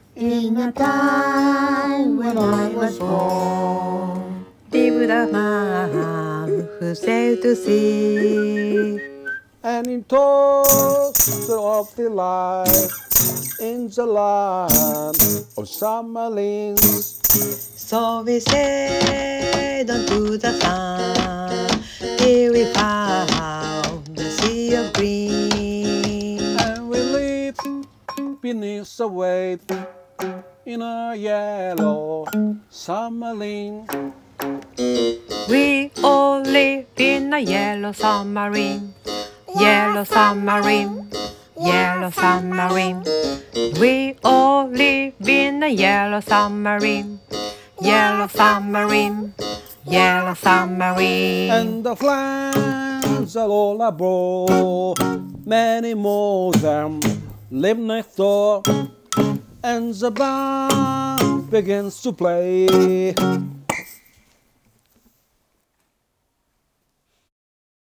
In a time when I was born, lived a man who sailed to sea. and he told of the life in the land of Summerlins. So we sailed onto the sun till we found the sea of green. And we lived beneath the wave in a yellow submarine. We all live in a yellow submarine, yellow submarine, yellow submarine. We all live in a yellow submarine, yellow submarine, yellow submarine. And the flames are all aboard. Many more them live next door. And the band begins to play.